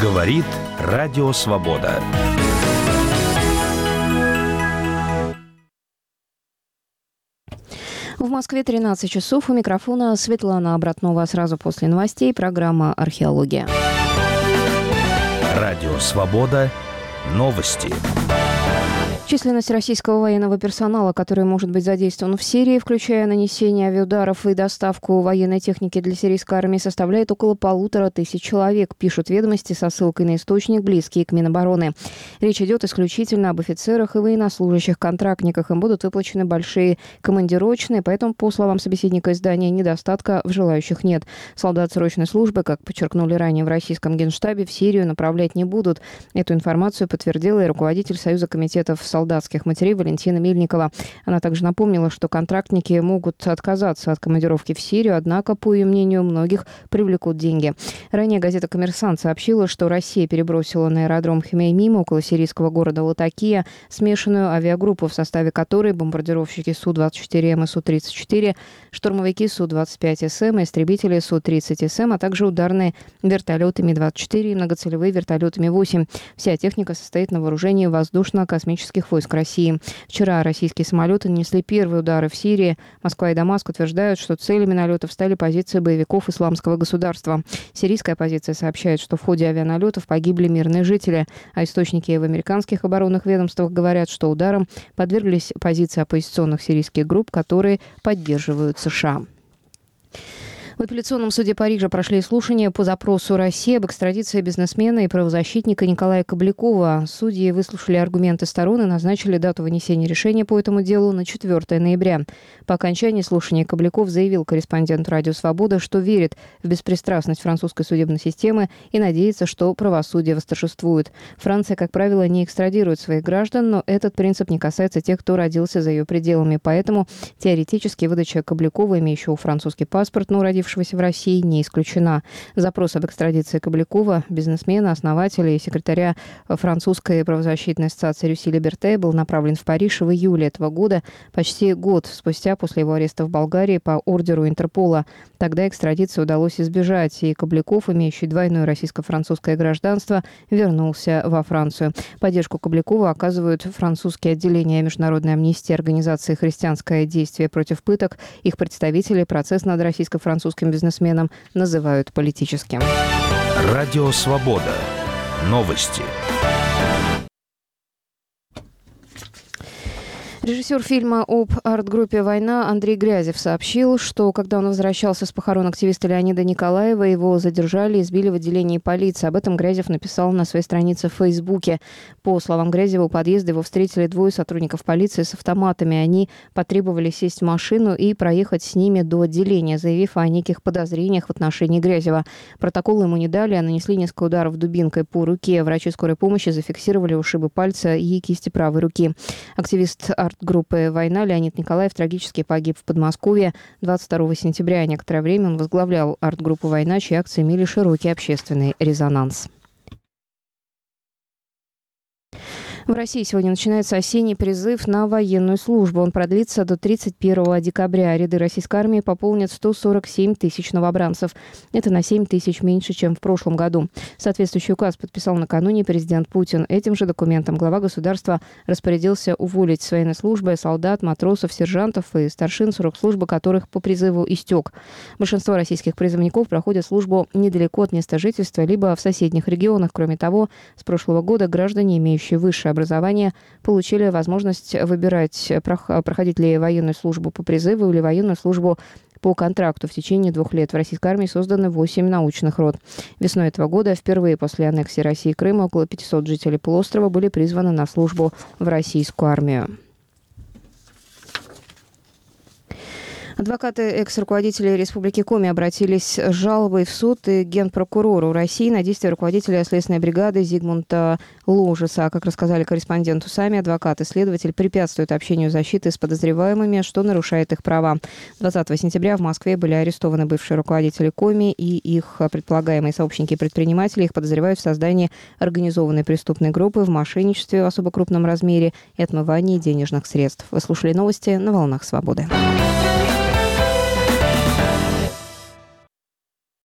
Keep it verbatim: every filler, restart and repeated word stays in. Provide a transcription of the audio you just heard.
Говорит Радио Свобода. В Москве тринадцать часов. У микрофона Светлана Обратнова. Сразу после новостей программа «Археология». Радио Свобода. Новости. Численность российского военного персонала, который может быть задействован в Сирии, включая нанесение авиаударов и доставку военной техники для сирийской армии, составляет около полутора тысяч человек, пишут «Ведомости» со ссылкой на источник, близкий к Минобороны. Речь идет исключительно об офицерах и военнослужащих-контрактниках. Им будут выплачены большие командировочные, поэтому, по словам собеседника издания, недостатка в желающих нет. Солдат срочной службы, как подчеркнули ранее в российском Генштабе, в Сирию направлять не будут. Эту информацию подтвердила и руководитель Союза комитетов солдатских матерей Валентина Мельникова. Она также напомнила, что контрактники могут отказаться от командировки в Сирию, однако, по ее мнению, многих привлекут деньги. Ранее газета «Коммерсант» сообщила, что Россия перебросила на аэродром Хмеймим около сирийского города Латакия смешанную авиагруппу, в составе которой бомбардировщики Су двадцать четыре М и Су тридцать четыре, штурмовики Су двадцать пять С М, истребители Су тридцать С М, а также ударные вертолеты Ми двадцать четыре и многоцелевые вертолеты Ми восемь. Вся техника состоит на вооружении воздушно-космических войск России. Вчера российские самолеты нанесли первые удары в Сирии. Москва и Дамаск утверждают, что целями налетов стали позиции боевиков Исламского государства. Сирийская оппозиция сообщает, что в ходе авианалетов погибли мирные жители, а источники в американских оборонных ведомствах говорят, что ударом подверглись позиции оппозиционных сирийских групп, которые поддерживают США. В апелляционном суде Парижа прошли слушания по запросу России об экстрадиции бизнесмена и правозащитника Николая Коблякова. Судьи выслушали аргументы сторон и назначили дату вынесения решения по этому делу на четвёртое ноября. По окончании слушания Кобляков заявил корреспонденту «Радио Свобода», что верит в беспристрастность французской судебной системы и надеется, что правосудие восторжествует. Франция, как правило, не экстрадирует своих граждан, но этот принцип не касается тех, кто родился за ее пределами. Поэтому теоретически выдача Коблякова, имеющего французский паспорт, но родившегося в России, не исключена. Запрос об экстрадиции Коблякова, бизнесмена, основателя и секретаря французской правозащитной ассоциации «Рюси Либерте», был направлен в Париж в июле этого года, почти год спустя после его ареста в Болгарии по ордеру Интерпола. Тогда экстрадицию удалось избежать, и Кобляков, имеющий двойное российско-французское гражданство, вернулся во Францию. Поддержку Коблякова оказывают французские отделения Международной амнистии, организации «Христианское действие против пыток». Их представители процесс над российско-французским бизнесменам называют политическим. Радио Свобода. Новости. Режиссер фильма об арт-группе «Война» Андрей Грязев сообщил, что когда он возвращался с похорон активиста Леонида Николаева, его задержали и избили в отделении полиции. Об этом Грязев написал на своей странице в Фейсбуке. По словам Грязева, у подъезда его встретили двое сотрудников полиции с автоматами. Они потребовали сесть в машину и проехать с ними до отделения, заявив о неких подозрениях в отношении Грязева. Протокол ему не дали, а нанесли несколько ударов дубинкой по руке. Врачи скорой помощи зафиксировали ушибы пальца и кисти правой руки. Активист арт группы «Война» Леонид Николаев трагически погиб в Подмосковье двадцать второго сентября. Некоторое время он возглавлял арт-группу «Война», чьи акции имели широкий общественный резонанс. В России сегодня начинается осенний призыв на военную службу. Он продлится до тридцать первого декабря. Ряды российской армии пополнят сто сорок семь тысяч новобранцев. Это на семь тысяч меньше, чем в прошлом году. Соответствующий указ подписал накануне президент Путин. Этим же документом глава государства распорядился уволить с военной службы солдат, матросов, сержантов и старшин, срок службы которых по призыву истек. Большинство российских призывников проходят службу недалеко от места жительства, либо в соседних регионах. Кроме того, с прошлого года граждане, имеющие высшее образования, получили возможность выбирать, проходить ли военную службу по призыву или военную службу по контракту. В течение двух лет в российской армии созданы восемь научных рот. Весной этого года, впервые после аннексии России и Крыма, около пятисот жителей полуострова были призваны на службу в российскую армию. Адвокаты экс-руководителей Республики Коми обратились с жалобой в суд и Генпрокурору России на действия руководителя следственной бригады Зигмунда Ложеса. Как рассказали корреспонденту сами адвокаты, следователь препятствует общению защиты с подозреваемыми, что нарушает их права. двадцатого сентября в Москве были арестованы бывшие руководители Коми и их предполагаемые сообщники и предприниматели. Их подозревают в создании организованной преступной группы, в мошенничестве в особо крупном размере и отмывании денежных средств. Вы слушали новости на «Волнах Свободы».